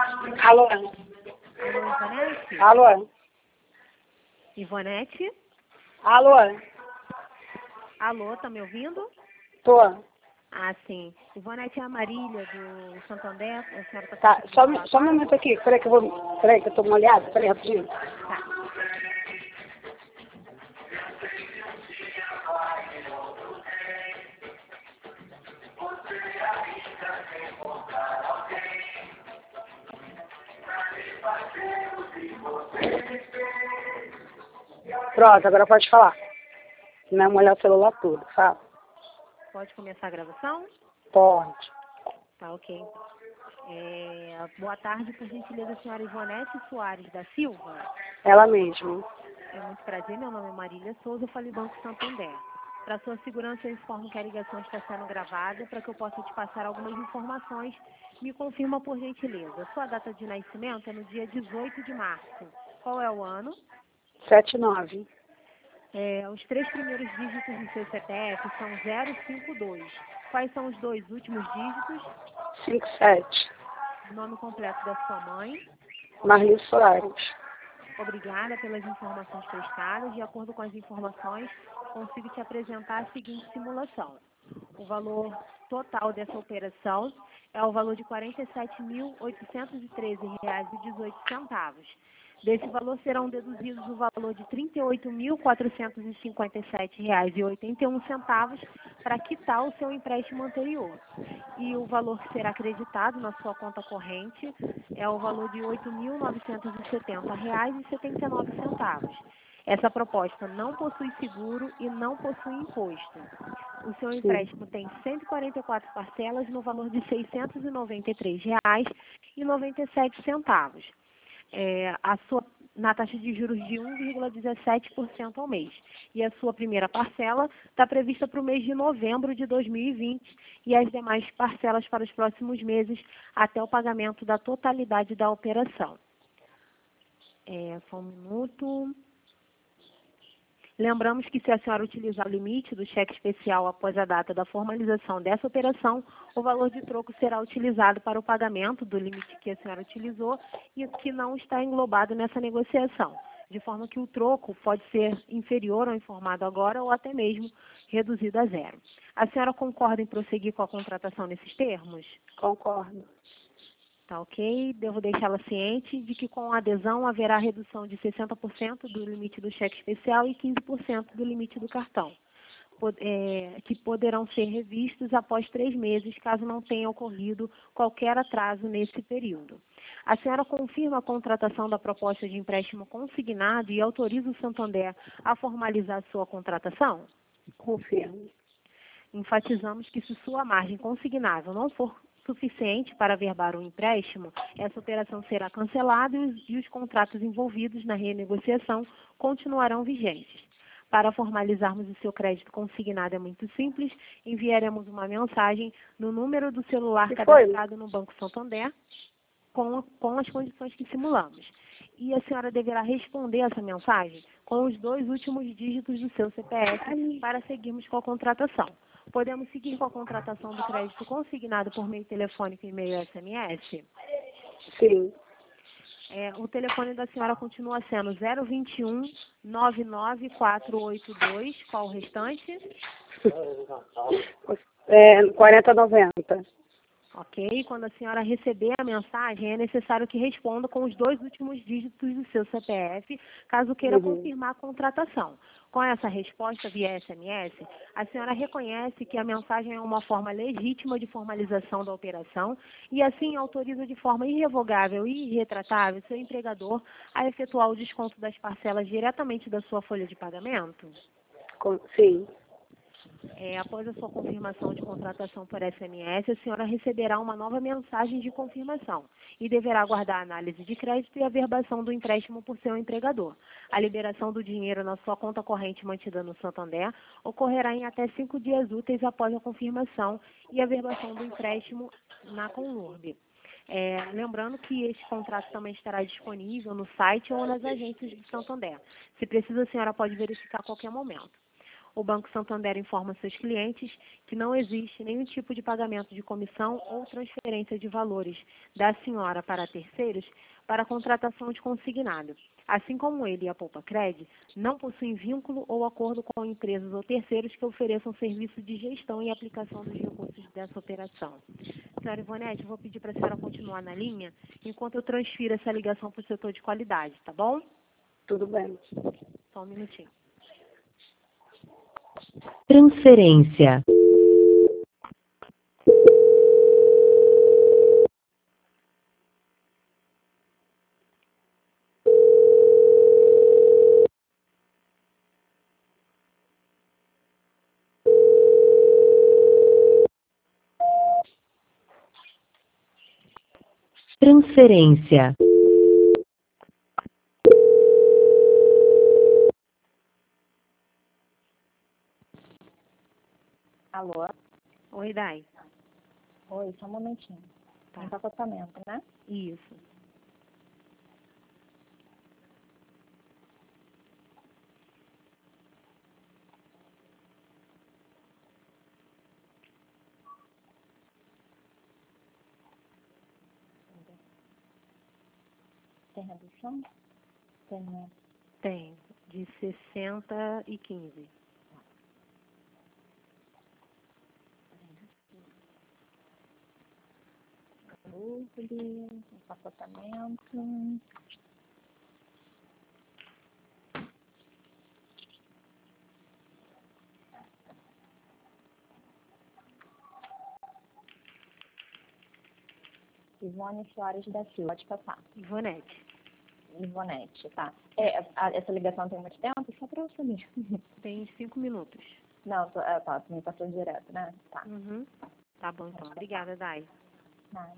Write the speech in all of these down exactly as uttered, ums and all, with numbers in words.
Alô? Alô, Ivonete? Alô? Ivonete? Alô? Alô, tá me ouvindo? Tô. Ah, sim. Ivonete é a Marília, do Santander. A senhora tá Tá, conseguindo só, falar um- só um agora? momento aqui. Peraí que eu vou... Peraí que eu tô molhada. Peraí, rapidinho. Tá. Pronto, agora pode falar. Não é molhar o celular tudo, sabe? Pode começar a gravação? Pode. Tá, ok. É, boa tarde, por gentileza, senhora Ivonete Soares da Silva. Ela mesma. É muito prazer, meu nome é Marília Souza, eu falo em Banco Santander. Para sua segurança, eu informo que a ligação está sendo gravada para que eu possa te passar algumas informações. Me confirma, por gentileza. Sua data de nascimento é no dia dezoito de março. Qual é o ano? Sete nove. É, os três primeiros dígitos do seu C P F são zero cinco dois. Quais são os dois últimos dígitos? Cinco sete. Nome completo da sua mãe. Marli Soares. Obrigada pelas informações prestadas. De acordo com as informações, consigo te apresentar a seguinte simulação. O valor total dessa operação é o valor de quarenta e sete mil oitocentos e treze reais e dezoito centavos. Desse valor serão deduzidos o valor de trinta e oito mil quatrocentos e cinquenta e sete reais e oitenta e um centavos para quitar o seu empréstimo anterior. E o valor que será acreditado na sua conta corrente é o valor de oito mil novecentos e setenta reais e setenta e nove centavos. Essa proposta não possui seguro e não possui imposto. O seu Sim. empréstimo tem cento e quarenta e quatro parcelas no valor de seiscentos e noventa e três reais e noventa e sete centavos. É, a sua, na taxa de juros de um vírgula dezessete por cento ao mês. E a sua primeira parcela está prevista para o mês de novembro de dois mil e vinte e as demais parcelas para os próximos meses até o pagamento da totalidade da operação. É, só um minuto. Lembramos que se a senhora utilizar o limite do cheque especial após a data da formalização dessa operação, o valor de troco será utilizado para o pagamento do limite que a senhora utilizou e que não está englobado nessa negociação, de forma que o troco pode ser inferior ao informado agora ou até mesmo reduzido a zero. A senhora concorda em prosseguir com a contratação nesses termos? Concordo. Tá ok? Devo deixá-la ciente de que com a adesão haverá redução de sessenta por cento do limite do cheque especial e quinze por cento do limite do cartão, é, que poderão ser revistos após três meses, caso não tenha ocorrido qualquer atraso nesse período. A senhora confirma a contratação da proposta de empréstimo consignado e autoriza o Santander a formalizar sua contratação? Confirmo. Enfatizamos que se sua margem consignável não for suficiente para averbar o empréstimo, essa operação será cancelada e os, e os contratos envolvidos na renegociação continuarão vigentes. Para formalizarmos o seu crédito consignado é muito simples, enviaremos uma mensagem no número do celular Que cadastrado foi? no Banco Santander com, com as condições que simulamos. E a senhora deverá responder essa mensagem com os dois últimos dígitos do seu C P F para seguirmos com a contratação. Podemos seguir com a contratação do crédito consignado por meio telefônico, e-mail e S M S? Sim. É, o telefone da senhora continua sendo zero vinte e um, nove nove quatro oito dois. Qual o restante? É, quarenta noventa. Ok? Quando a senhora receber a mensagem, é necessário que responda com os dois últimos dígitos do seu C P F, caso queira Uhum. confirmar a contratação. Com essa resposta via S M S, a senhora reconhece que a mensagem é uma forma legítima de formalização da operação e, assim, autoriza de forma irrevogável e irretratável seu empregador a efetuar o desconto das parcelas diretamente da sua folha de pagamento? Com- Sim. É, após a sua confirmação de contratação por S M S, a senhora receberá uma nova mensagem de confirmação e deverá aguardar a análise de crédito e a averbação do empréstimo por seu empregador. A liberação do dinheiro na sua conta corrente mantida no Santander ocorrerá em até cinco dias úteis após a confirmação e a averbação do empréstimo na Conlurb. É, lembrando que este contrato também estará disponível no site ou nas agências de Santander. Se precisa, a senhora pode verificar a qualquer momento. O Banco Santander informa seus clientes que não existe nenhum tipo de pagamento de comissão ou transferência de valores da senhora para terceiros para a contratação de consignado. Assim como ele e a Poupacred não possuem vínculo ou acordo com empresas ou terceiros que ofereçam serviço de gestão e aplicação dos recursos dessa operação. Senhora Ivonete, eu vou pedir para a senhora continuar na linha enquanto eu transfiro essa ligação para o setor de qualidade, tá bom? Tudo bem. Só um minutinho. Transferência. Transferência. Alô? Oi, Dai. Oi, só um momentinho. Tá. Empacotamento, né? Isso. Tem redução? Tem, né? Tem. De sessenta e quinze. Saúde, empacotamento. Ivone Soares da Silva, pode passar. Ivonete. Ivonete, tá. É, a- essa ligação tem muito tempo? Só pra eu saber. Tem cinco minutos. Não, tô, é, tá, me passou direto, né? Tá. Uhum. Tá bom, então. Obrigada, Dai. Nada.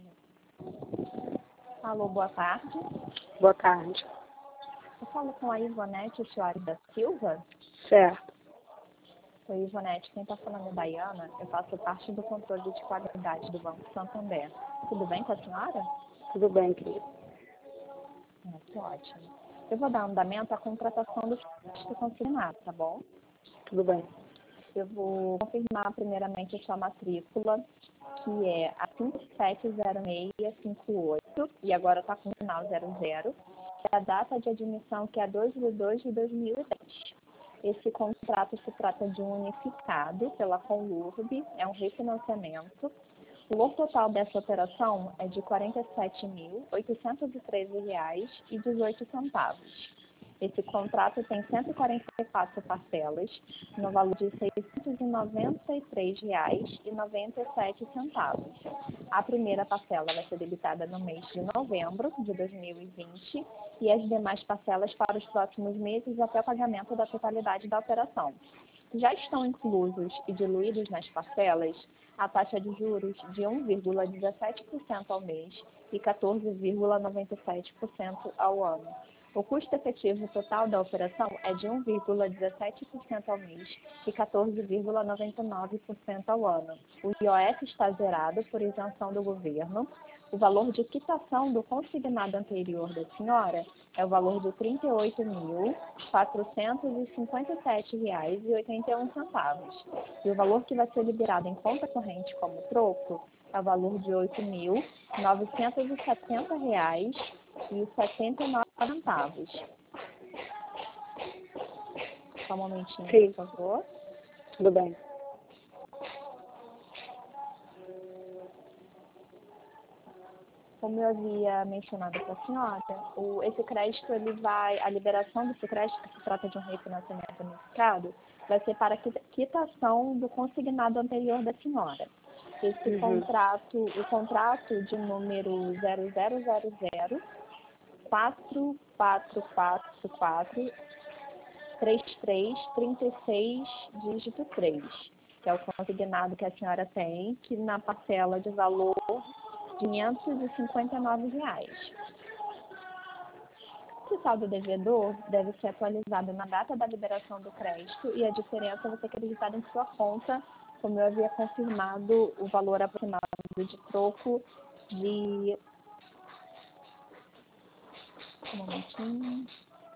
Alô, boa tarde. Boa tarde. Eu falo com a Ivonete Soares da Silva. Certo. Oi, Ivonete, quem está falando é Daiana. Eu faço parte do controle de qualidade do Banco Santander. Tudo bem com a senhora? Tudo bem, querido. Ah, que ótimo. Eu vou dar andamento à contratação do crédito consignado, tá bom? Tudo bem. Eu vou confirmar primeiramente a sua matrícula, que é a cinco sete zero seis cinco oito, e agora está com o final zero zero, e a data de admissão, que é dois de dois de dois mil e dez. Esse contrato se trata de um unificado pela Conlurb, é um refinanciamento. O valor total dessa operação é de quarenta e sete mil, oitocentos e treze reais e dezoito centavos. Esse contrato tem cento e quarenta e quatro parcelas, no valor de seiscentos e noventa e três reais e noventa e sete centavos. A primeira parcela vai ser debitada no mês de novembro de dois mil e vinte e as demais parcelas para os próximos meses até o pagamento da totalidade da operação. Já estão inclusos e diluídos nas parcelas a taxa de juros de um vírgula dezessete por cento ao mês e quatorze vírgula noventa e sete por cento ao ano. O custo efetivo total da operação é de um vírgula dezessete por cento ao mês e quatorze vírgula noventa e nove por cento ao ano. O I O F está zerado por isenção do governo. O valor de quitação do consignado anterior da senhora é o valor de trinta e oito mil, quatrocentos e cinquenta e sete reais e oitenta e um centavos. E o valor que vai ser liberado em conta corrente como troco é o valor de oito mil, novecentos e setenta reais e setenta e nove centavos. Só um momentinho, Sim. por favor. Tudo bem. Como eu havia mencionado para a senhora, o, esse crédito, ele vai, a liberação desse crédito, que se trata de um refinanciamento unificado, vai ser para a quitação do consignado anterior da senhora. Esse Uhum. contrato, o contrato de número zero zero zero zero quatro quatro quatro quatro três três trinta e seis dígito três, que é o consignado que a senhora tem, que na parcela de valor de quinhentos e cinquenta e nove reais. O saldo devedor deve ser atualizado na data da liberação do crédito e a diferença vai ser acreditada em sua conta, como eu havia confirmado o valor aproximado de troco de... Um momentinho.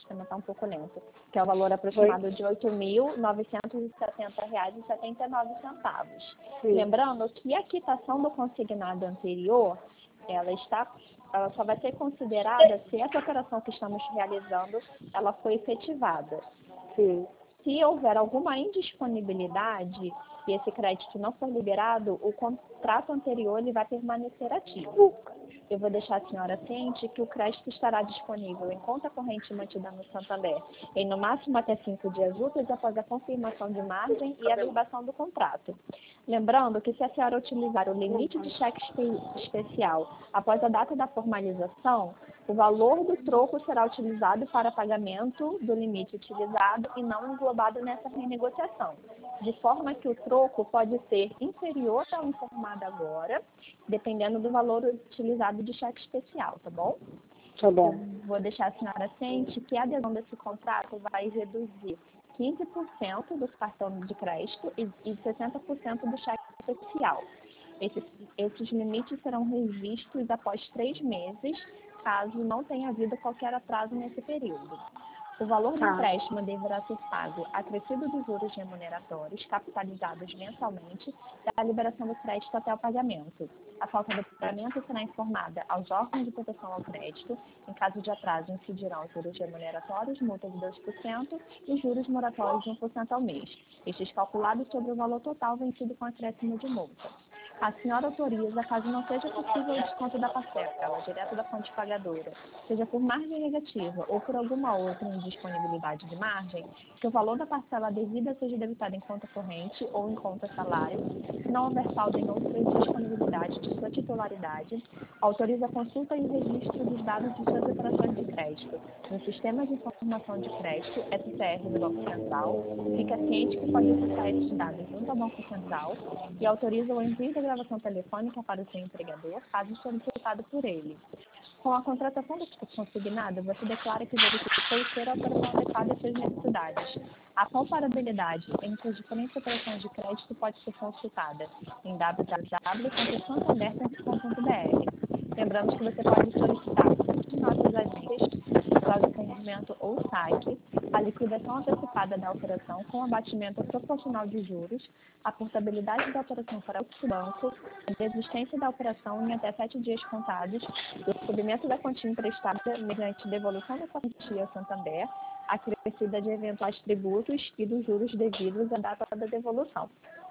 sistema está um pouco lento, que é o valor aproximado de oito mil novecentos e setenta reais e setenta e nove centavos. Lembrando que a quitação do consignado anterior, ela está, ela só vai ser considerada se essa operação que estamos realizando, ela foi efetivada. Sim. Se houver alguma indisponibilidade e esse crédito não for liberado, o contrato anterior ele vai permanecer ativo. Eu vou deixar a senhora ciente que o crédito estará disponível em conta corrente mantida no Santander em no máximo até cinco dias úteis após a confirmação de margem e a verbação do contrato. Lembrando que se a senhora utilizar o limite de cheque espe- especial após a data da formalização, o valor do troco será utilizado para pagamento do limite utilizado e não englobado nessa renegociação, de forma que o troco pode ser inferior ao informado agora, dependendo do valor utilizado de cheque especial, tá bom? Tá bom. Eu vou deixar a senhora ciente que a adesão desse contrato vai reduzir quinze por cento dos cartões de crédito e e sessenta por cento do cheque especial. Esses, esses limites serão revistos após três meses, caso não tenha havido qualquer atraso nesse período. O valor do Tá. empréstimo deverá ser pago acrescido dos juros remuneratórios, capitalizados mensalmente, da liberação do crédito até o pagamento. A falta do pagamento será informada aos órgãos de proteção ao crédito. Em caso de atraso, incidirão os juros remuneratórios, multa de dois por cento e juros moratórios de um por cento ao mês. Estes calculados sobre o valor total vencido com acréscimo de multa. A senhora autoriza, caso não seja possível o desconto da parcela, direto da fonte pagadora, seja por margem negativa ou por alguma outra indisponibilidade de margem, que o valor da parcela devida seja debitado em conta corrente ou em conta salário, se não houver saldo em outra disponibilidade de sua titularidade, autoriza a consulta e o registro dos dados de suas operações de crédito no Sistema de Informação de Crédito, S C R do Banco Central, fica ciente que pode acessar esses dados junto ao Banco Central e autoriza o envio da gravação telefônica para o seu empregador, caso solicitado por ele. Com a contratação do consignado, você declara que verificou ser a operação adequada às suas necessidades. A comparabilidade entre as diferentes operações de crédito pode ser consultada em w w w ponto santander ponto com ponto b r. Lembrando que você pode solicitar de nossas agências, prazo de atendimento ou saque, a liquidação antecipada da operação com abatimento proporcional de juros, a portabilidade da operação para outro banco, a desistência da operação em até sete dias contados, o recebimento da quantia emprestada mediante devolução dessa quantia ao Santander, acrescida de eventuais tributos e dos juros devidos à data da devolução.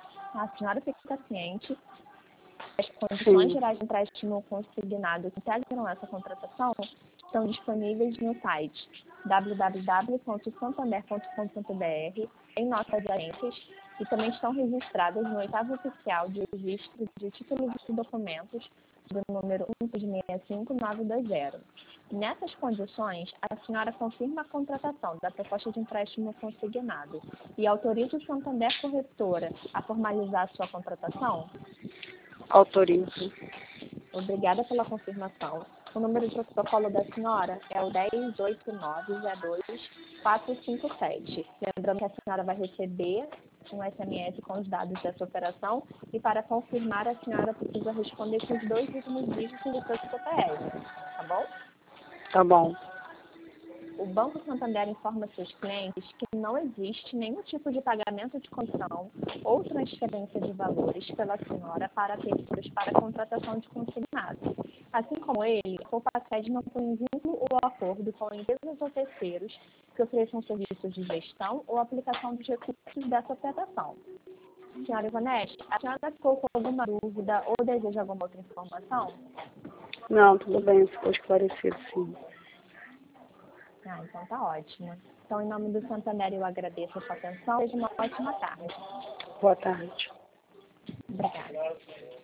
A senhora fica ciente. As condições Sim. gerais de empréstimo consignado que integram essa contratação estão disponíveis no site w w w ponto santander ponto com ponto b r, em nossas agências, e também estão registradas no oitavo oficial de registro de títulos e documentos do número um seis seis cinco nove dois zero. Nessas condições, a senhora confirma a contratação da proposta de empréstimo consignado e autoriza o Santander Corretora a formalizar a sua contratação? Autorizo. Obrigada pela confirmação. O número de protocolo da senhora é o dez oito nove zero dois quatro cinco sete. Lembrando que a senhora vai receber um S M S com os dados dessa operação e para confirmar a senhora precisa responder com os dois últimos dígitos do seu C P F. Tá bom? Tá bom. O Banco Santander informa seus clientes que não existe nenhum tipo de pagamento de comissão ou transferência de valores pela senhora para terceiros para a contratação de consignado. Assim como ele, a Poupa-Cred não tem vínculo ou acordo com empresas ou terceiros que ofereçam serviços de gestão ou aplicação dos recursos dessa operação. Senhora Ivonete, a senhora ficou com alguma dúvida ou deseja alguma outra informação? Não, tudo bem, ficou esclarecido, sim. Ah, então tá ótimo. Então, em nome do Santander, eu agradeço a sua atenção. Desejo uma ótima tarde. Boa tarde. Obrigada.